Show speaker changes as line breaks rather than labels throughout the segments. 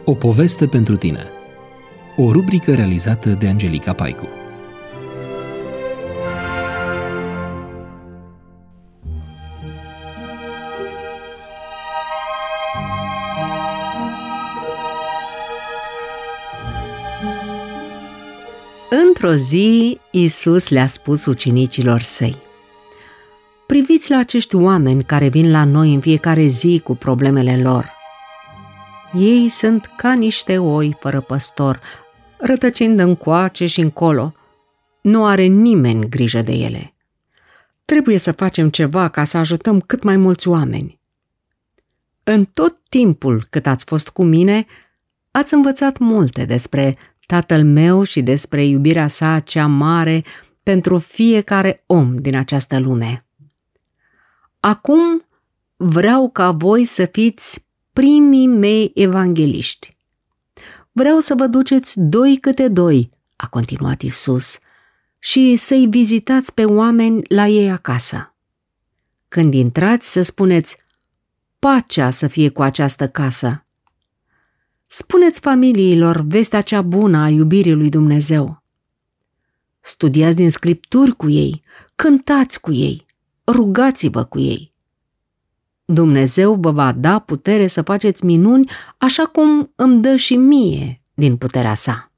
O poveste pentru tine. O rubrică realizată de Angelica Paicu.
Într-o zi, Iisus le-a spus ucenicilor săi: priviți la acești oameni care vin la noi în fiecare zi cu problemele lor. Ei sunt ca niște oi fără păstor, rătăcind încoace și încolo. Nu are nimeni grijă de ele. Trebuie să facem ceva ca să ajutăm cât mai mulți oameni. În tot timpul cât ați fost cu mine, ați învățat multe despre Tatăl meu și despre iubirea sa cea mare pentru fiecare om din această lume. Acum vreau ca voi să fiți primii mei evangheliști. Vreau să vă duceți doi câte doi, a continuat Iisus, și să-i vizitați pe oameni la ei acasă. Când intrați să spuneți: pacea să fie cu această casă. Spuneți familiilor vestea cea bună a iubirii lui Dumnezeu. Studiați din Scripturi cu ei, cântați cu ei, rugați-vă cu ei. Dumnezeu vă va da putere să faceți minuni, așa cum îmi dă și mie din puterea sa.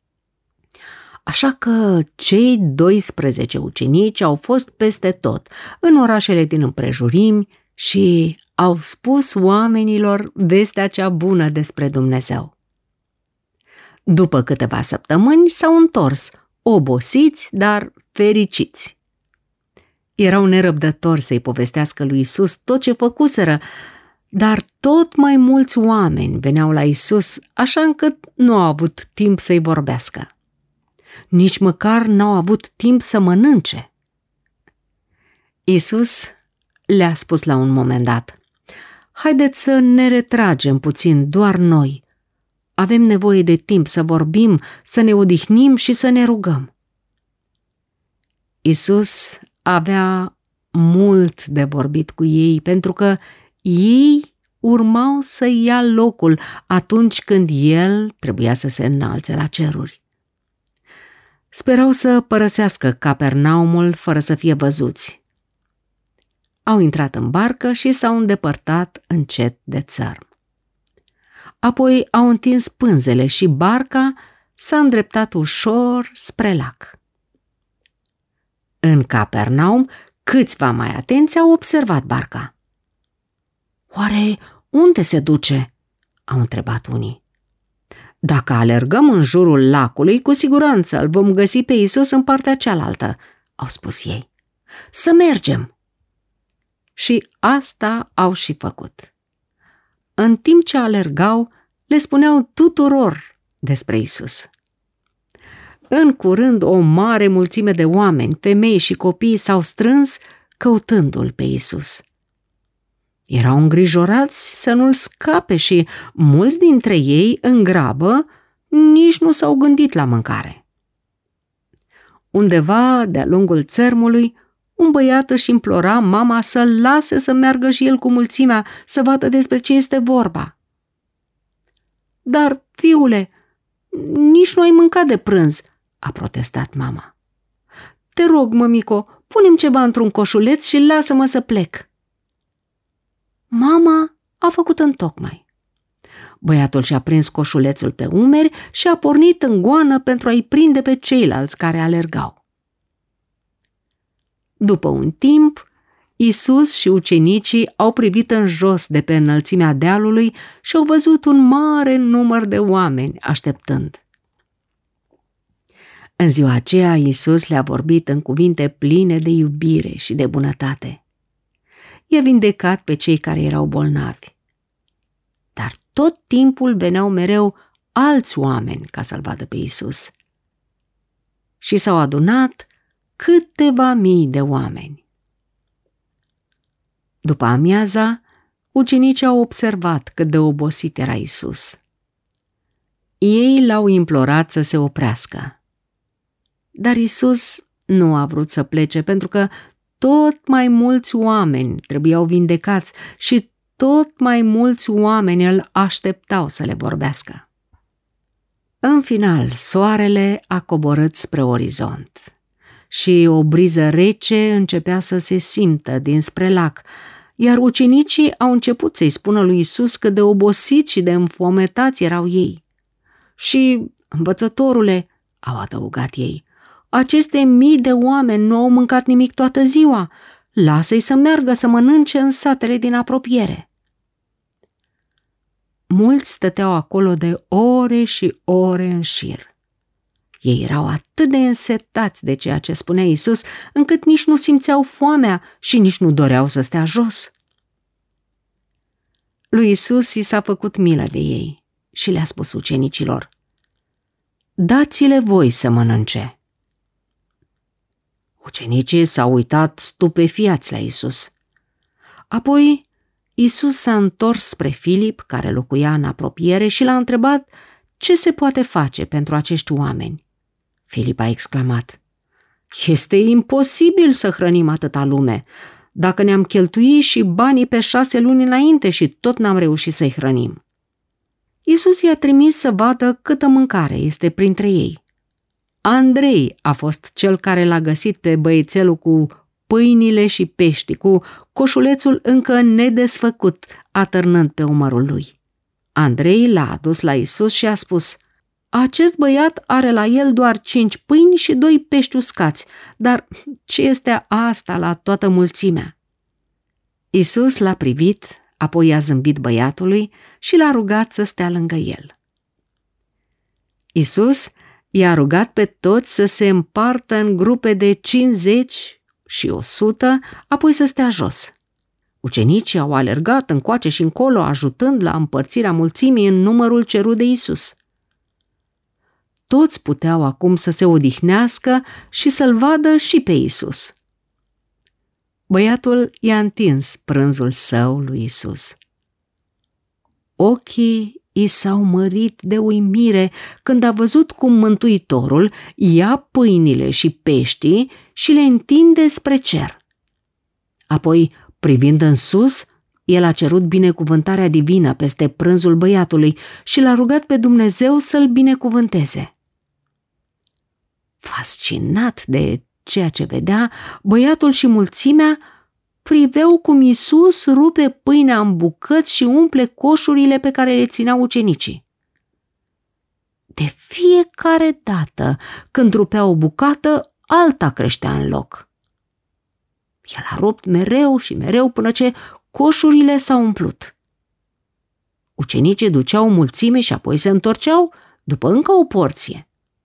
Așa că cei 12 ucenici au fost peste tot, în orașele din împrejurimi, și au spus oamenilor vestea cea bună despre Dumnezeu. După câteva săptămâni s-au întors, obosiți, dar fericiți. Erau nerăbdători să-i povestească lui Iisus tot ce făcuseră, dar tot mai mulți oameni veneau la Iisus, așa încât nu au avut timp să-i vorbească. Nici măcar n-au avut timp să mănânce. Iisus le-a spus la un moment dat: haideți să ne retragem puțin, doar noi. Avem nevoie de timp să vorbim, să ne odihnim și să ne rugăm. Iisus avea mult de vorbit cu ei, pentru că ei urmau să ia locul atunci când El trebuia să se înalțe la ceruri. Sperau să părăsească Capernaumul fără să fie văzuți. Au intrat în barcă și s-au îndepărtat încet de țărm. Apoi au întins pânzele și barca s-a îndreptat ușor spre lac. În Capernaum, câțiva mai atenți au observat barca. Oare unde se duce? Au întrebat unii. Dacă alergăm în jurul lacului, cu siguranță îl vom găsi pe Iisus în partea cealaltă, au spus ei. Să mergem! Și asta au și făcut. În timp ce alergau, le spuneau tuturor despre Iisus. În curând, o mare mulțime de oameni, femei și copii s-au strâns căutându-l pe Iisus. Erau îngrijorați să nu-l scape și mulți dintre ei, în grabă, nici nu s-au gândit la mâncare. Undeva de-a lungul țărmului, un băiat își implora mama să-l lase să meargă și el cu mulțimea să vadă despre ce este vorba. Dar, fiule, nici nu ai mâncat de prânz, a protestat mama. Te rog, mămico, pune-mi ceva într-un coșuleț și lasă-mă să plec. Mama a făcut întocmai. Băiatul și-a prins coșulețul pe umeri și a pornit în goană pentru a-i prinde pe ceilalți care alergau. După un timp, Iisus și ucenicii au privit în jos de pe înălțimea dealului și au văzut un mare număr de oameni așteptând. În ziua aceea, Iisus le-a vorbit în cuvinte pline de iubire și de bunătate. I-a vindecat pe cei care erau bolnavi. Dar tot timpul veneau mereu alți oameni ca să-l vadă pe Iisus. Și s-au adunat câteva mii de oameni. După amiaza, ucenicii au observat cât de obosit era Iisus. Ei l-au implorat să se oprească. Dar Iisus nu a vrut să plece, pentru că tot mai mulți oameni trebuiau vindecați și tot mai mulți oameni îl așteptau să le vorbească. În final, soarele a coborât spre orizont și o briză rece începea să se simtă dinspre lac, iar ucenicii au început să-i spună lui Iisus cât de obosiți și de înfometați erau ei. Și, învățătorule, au adăugat ei, aceste mii de oameni nu au mâncat nimic toată ziua, lasă-i să meargă să mănânce în satele din apropiere. Mulți stăteau acolo de ore și ore în șir. Ei erau atât de însetați de ceea ce spunea Iisus, încât nici nu simțeau foamea și nici nu doreau să stea jos. Lui Iisus i s-a făcut milă de ei și le-a spus ucenicilor, dați-le voi să mănânce. Ucenicii s-au uitat stupefiați la Iisus. Apoi Iisus s-a întors spre Filip, care locuia în apropiere, și l-a întrebat ce se poate face pentru acești oameni. Filip a exclamat, este imposibil să hrănim atâta lume. Dacă ne-am cheltuit și banii pe 6 luni înainte și tot n-am reușit să-i hrănim. Iisus i-a trimis să vadă câtă mâncare este printre ei. Andrei a fost cel care l-a găsit pe băiețelul cu pâinile și pești, cu coșulețul încă nedesfăcut, atârnând pe umărul lui. Andrei l-a adus la Iisus și a spus, acest băiat are la el doar 5 pâini și 2 pești uscați, dar ce este asta la toată mulțimea? Iisus l-a privit, apoi i-a zâmbit băiatului și l-a rugat să stea lângă el. Iisus i-a rugat pe toți să se împartă în grupe de 50 și 100, apoi să stea jos. Ucenicii au alergat încoace și încolo, ajutând la împărțirea mulțimii în numărul cerut de Iisus. Toți puteau acum să se odihnească și să-l vadă și pe Iisus. Băiatul i-a întins prânzul său lui Iisus. Ochii i s-au mărit de uimire când a văzut cum Mântuitorul ia pâinile și peștii și le întinde spre cer. Apoi, privind în sus, el a cerut binecuvântarea divină peste prânzul băiatului și l-a rugat pe Dumnezeu să-l binecuvânteze. Fascinat de ceea ce vedea, băiatul și mulțimea priveau cum Iisus rupe pâinea în bucăți și umple coșurile pe care le țineau ucenicii. De fiecare dată când rupea o bucată, alta creștea în loc. El a rupt mereu și mereu până ce coșurile s-au umplut. Ucenicii duceau mulțime și apoi se întorceau după încă o porție.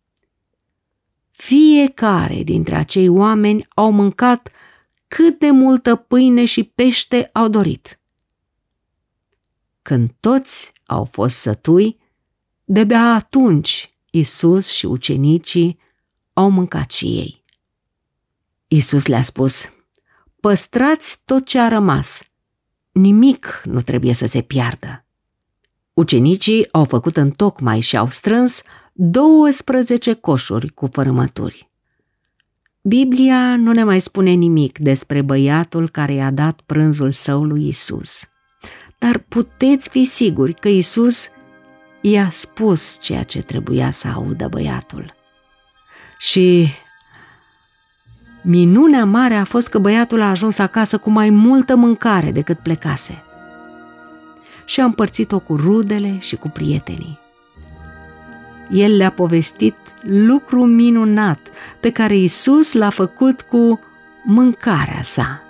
Fiecare dintre acei oameni au mâncat cât de multă pâine și pește au dorit. Când toți au fost sătui, de-abia atunci Iisus și ucenicii au mâncat și ei. Iisus le-a spus, păstrați tot ce a rămas, nimic nu trebuie să se piardă. Ucenicii au făcut întocmai și au strâns 12 coșuri cu fărâmături. Biblia nu ne mai spune nimic despre băiatul care i-a dat prânzul său lui Iisus, dar puteți fi siguri că Iisus i-a spus ceea ce trebuia să audă băiatul. Și minunea mare a fost că băiatul a ajuns acasă cu mai multă mâncare decât plecase și a împărțit-o cu rudele și cu prietenii. El le-a povestit lucru minunat pe care Iisus l-a făcut cu mâncarea sa.